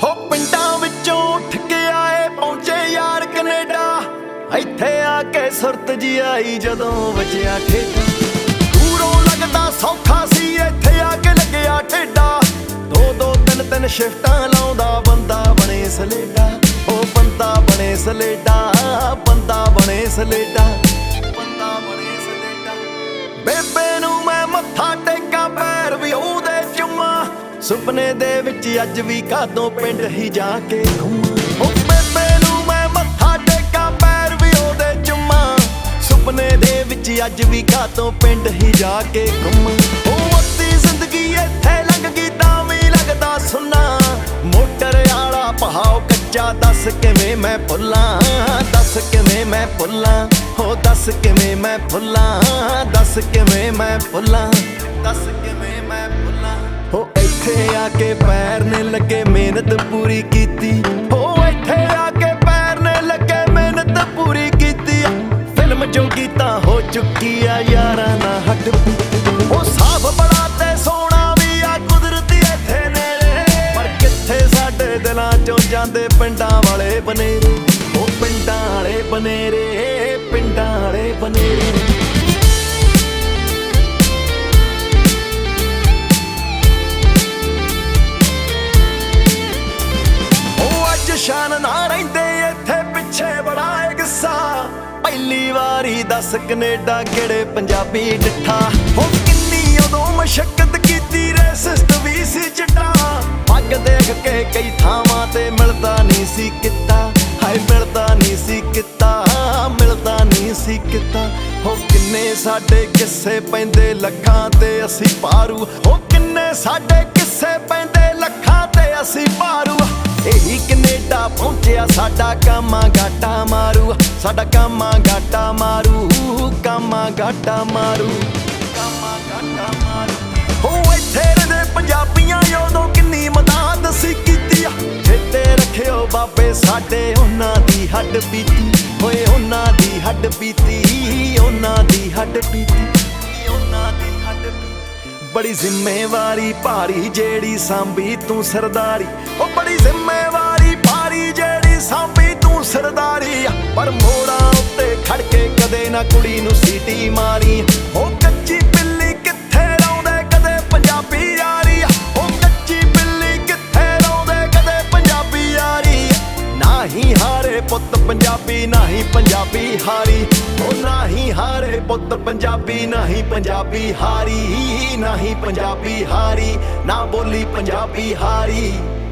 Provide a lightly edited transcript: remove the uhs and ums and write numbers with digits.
ਹੋ ਪਿੰਡਾਂ ਵਿੱਚੋਂ ਉੱਠ ਕੇ ਆਏ ਪਹੁੰਚੇ ਯਾਰ ਕੈਨੇਡਾ। ਇੱਥੇ ਆ ਕੇ ਸੁਰਤ ਜੀ ਆਈ ਜਦੋਂ ਵੱਜਿਆ ਠੇਡਾ। ਦੂਰੋਂ ਲੱਗਦਾ ਸੌਖਾ ਸੀ ਇੱਥੇ ਆ ਕੇ ਲੱਗਿਆ ਠੇਡਾ। ਦੋ ਦੋ ਤਿੰਨ ਤਿੰਨ ਸ਼ਿਫਟਾਂ ਲਾਉਂਦਾ ਬੰਦਾ ਬਣੇ ਸਲੇਡਾ। ਉਹ ਬੰਦਾ ਬਣੇ ਸਲੇਡਾ, ਬੰਦਾ ਬਣੇ ਸਲੇਡਾ, ਬੰਦਾ ਬਣੇ ਸਲੇਡਾ। ਬੇਬੇ ਨੂੰ ਮੈਂ ਮੱਥਾ ਟੇਕਾਂ ਪੈਰ ਵੀ ਉਹਦੇ ਚੁੰਮਾਂ। ਸੁਪਨੇ ਦੇ ਵਿੱਚ ਅੱਜ ਵੀ ਕਾਦੋਂ ਪਿੰਡ ਹੀ ਜਾ ਕੇ ਘੁੰਮਾਂ। ਉਹ ਬੇਬੇ ਨੂੰ ਮੈਂ ਮੱਥਾ ਟੇਕਾਂ ਪੈਰ ਵੀ ਉਹਦੇ ਚੁੰਮਾਂ। ਸੁਪਨੇ ਦੇ ਵਿੱਚ ਅੱਜ ਵੀ ਕਾਦੋਂ ਪਿੰਡ ਹੀ ਜਾ ਕੇ ਘੁੰਮਾਂ। ਉਹ ਅੱਧੀ ਜ਼ਿੰਦਗੀ ਇੱਥੇ ਲੰਘ ਗਈ ਤਾਂ ਵੀ ਲੱਗਦਾ ਸੁੰਨਾ। ਮੋਟਰ ਵਾਲਾ ਪਹਾਓ ਕੱਚਾ ਦੱਸ ਕਿਵੇਂ ਮੈਂ ਭੁੱਲਾਂ। ਦੱਸ ਕਿਵੇਂ ਮੈਂ ਭੁੱਲਾਂ, ਹੋ ਦੱਸ ਕਿਵੇਂ ਮੈਂ ਭੁੱਲਾਂ। ਦੱਸ ਕਿਵੇਂ ਮੈਂ ਭੁੱਲਾਂ, ਦੱਸ ਕਿਵੇਂ ਮੈਂ ਭੁੱਲਾਂ। ਹੋ ਇੱਥੇ ਆ ਕੇ ਪੈਰ ਨੇ ਲੱਗੇ ਮਿਹਨਤ ਪੂਰੀ ਕੀਤੀ। ਹੋ ਇੱਥੇ ਆ ਕੇ ਪੈਰ ਨੇ ਲੱਗੇ ਮਿਹਨਤ ਪੂਰੀ ਕੀਤੀ। ਫਿਲਮ ਜੋ ਗੀਤਾ ਹੋ ਚੁੱਕੀ ਆ ਯਾਰਾਂ ਨਾ ਹੱਟ। ਉਹ ਸਾਫ ਬੜਾ ਤੇ ਸੋਹਣਾ ਵੀ ਆ ਕੁਦਰਤੀ ਇੱਥੇ ਨੇੜੇ। ਪਰ ਕਿੱਥੇ ਸਾਡੇ ਦਿਲਾਂ ਚੋਂ ਜਾਂਦੇ ਪਿੰਡਾਂ ਵਾਲੇ ਬਨੇਰੇ। ਉਹ ਪਿੰਡਾਂ ਵਾਲੇ ਬਨੇਰੇ, ਪਿੰਡਾਂ ਵਾਲੇ ਬਨੇਰੇ। ਸ਼ਾਨ ਨਾ ਰਹਿੰਦੇ ਇੱਥੇ ਪਿੱਛੇ ਬੜਾ ਏ ਗੁੱਸਾ। ਪਹਿਲੀ ਵਾਰੀ ਦੱਸ ਕੈਨੇਡਾ ਕਿਹੜੇ ਪੰਜਾਬੀ ਡਿੱਠਾ। ਹੋ ਕਿੰਨੀ ਉਦੋਂ ਮਸ਼ੱਕਤ ਕੀਤੀ ਰੇਸਿਸਟ ਵੀ ਸੀ ਚਿੱਟਾ। ਪੱਗ ਦੇਖ ਕੇ ਕਈ ਥਾਵਾਂ ਤੇ ਮਿਲਦਾ ਨਹੀਂ ਸੀ ਕਿੱਤਾ। ਹਾਏ ਮਿਲਦਾ ਨਹੀਂ ਸੀ ਕਿੱਤਾ, ਮਿਲਦਾ ਨਹੀਂ ਸੀ ਕਿੱਤਾ। ਹੋ ਕਿੰਨੇ ਸਾਡੇ ਕਿੱਸੇ ਪੈਂਦੇ ਲੱਖਾਂ ਤੇ ਅਸੀਂ ਭਾਰੂ। ਹੋ ਕਿੰਨੇ ਸਾਡੇ ਕਿੱਸੇ ਪੈਂਦੇ ਲੱਖਾਂ ਤੇ ਅਸੀਂ ਭਾਰੂ। ਇਹੀ ਕੈਨੇਡਾ ਪਹੁੰਚਿਆ ਸਾਡਾ ਕਾਮਾ ਗਾਟਾ ਮਾਰੂ। ਸਾਡਾ ਕਾਮਾ ਗਾਟਾ ਮਾਰੂ, ਕਾਮਾ ਗਾਟਾ ਮਾਰੂ, ਕਾਮਾ ਗਾਟਾ ਮਾਰੂ। ਹੋ ਇੱਥੇ ਰਹਿੰਦੇ ਪੰਜਾਬੀਆਂ ਉਦੋਂ ਕਿੰਨੀ ਮਦਦ ਸੀ ਕੀਤੀ ਆ। ਚੇਤੇ ਰੱਖਿਓ ਬਾਬੇ ਸਾਡੇ ਉਹਨਾਂ ਦੀ ਹੱਡ ਪੀਤੀ। ਹੋਏ ਉਹਨਾਂ ਦੀ ਹੱਡ ਪੀਤੀ, ਉਹਨਾਂ ਦੀ ਹੱਡ ਪੀਤੀ, ਉਹਨਾਂ ਦੀ ਹੱਡ ਪੀਤੀ। ਬੜੀ ਜ਼ਿੰਮੇਵਾਰੀ ਭਾਰੀ ਜਿਹੜੀ ਸਾਂਭੀ ਤੂੰ ਸਰਦਾਰੀ। ਉਹ ਬੜੀ ਜ਼ਿੰਮੇਵਾਰੀ ਭਾਰੀ ਜਿਹੜੀ ਸਾਂਭੀ ਤੂੰ ਸਰਦਾਰੀ। ਪਰ ਮੋੜਾਂ ਉੱਤੇ ਖੜ ਕੇ ਕਦੇ ਨਾ ਕੁੜੀ ਨੂੰ ਸੀਟੀ ਮਾਰੀ। ਉਹ ਕੱਚੀ ਬਿੱਲੀ ਕਿੱਥੇ ਲਾਉਂਦੇ ਕਦੇ ਪੰਜਾਬੀ ਯਾਰੀ। ਉਹ ਕੱਚੀ ਬਿੱਲੀ ਕਿੱਥੇ ਲਾਉਂਦੇ ਕਦੇ ਪੰਜਾਬੀ ਯਾਰੀ। ਨਾ ਹੀ ਹਾਰੇ ਪੁੱਤ ਪੰਜਾਬੀ, ਨਾ ਹੀ ਪੰਜਾਬੀ ਹਾਰੀ। ਉਹ ਨਾ ਹੀ ਹਾਰੇ ਪੁੱਤ ਪੰਜਾਬੀ, ਨਾ ਹੀ ਪੰਜਾਬੀ ਹਾਰੀ। ਨਾ ਹੀ ਪੰਜਾਬੀ ਹਾਰੀ, ਨਾ ਬੋਲੀ ਪੰਜਾਬੀ ਹਾਰੀ।